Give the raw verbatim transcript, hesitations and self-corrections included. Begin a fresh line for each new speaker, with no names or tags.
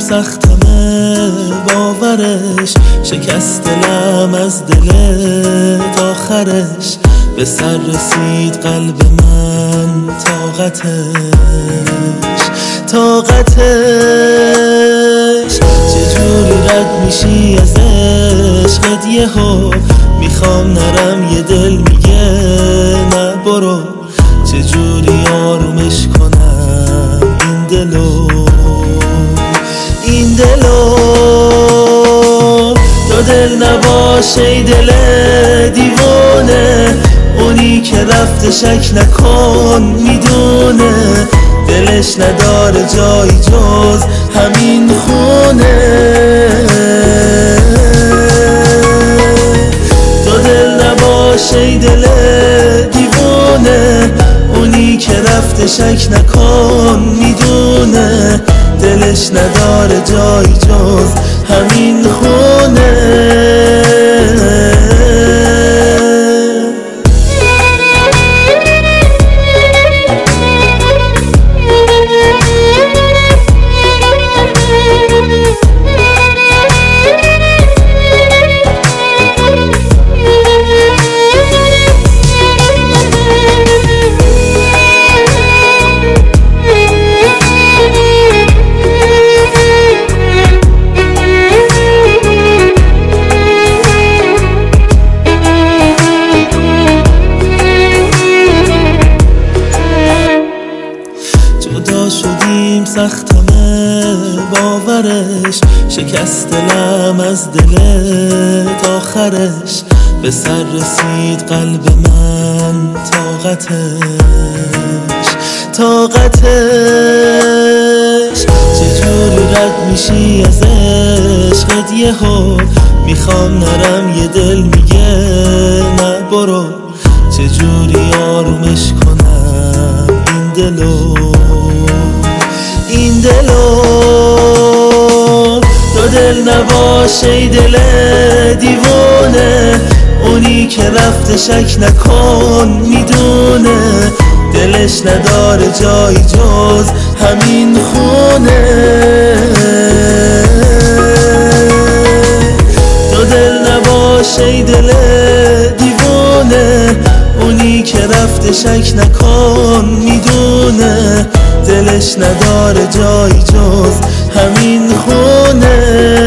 سختمه باورش، شکست دلم از دلت آخرش. به سر رسید قلب من طاقتش طاقتش. چجوری رد میشی از عشقت یهو؟ میخوام نرم یه دل میگه نه برو. چجوری آرومش کنم این دلو این دلو؟ تو دل نباشه ای دل دیوانه، اونی که رفته شک نکن میدونه. دلش نداره جایی جز همین خونه. تو دل نباشه ای دل دیوانه، اونی که رفته شک نکن میدونه. دلش نداره جایی جز همین خونه. شدیم سختمه باورش، شکست دلم از دلت آخرش. به سر رسید قلب من طاقتش طاقتش. چجوری رد میشی از عشقت یهو؟ میخوام نرم یه دل میگه نه برو. چجوری آرومش کنم این دلو این دلو؟ تو دل نباشه ای دل دیوانه، اونی که رفته شک نکن میدونه. دلش نداره جایی جز همین خونه. تو دل نباشه ای دل دیوانه، اونی که رفته شک نکن میدونه. دلش نداره جایی جز همین خونه.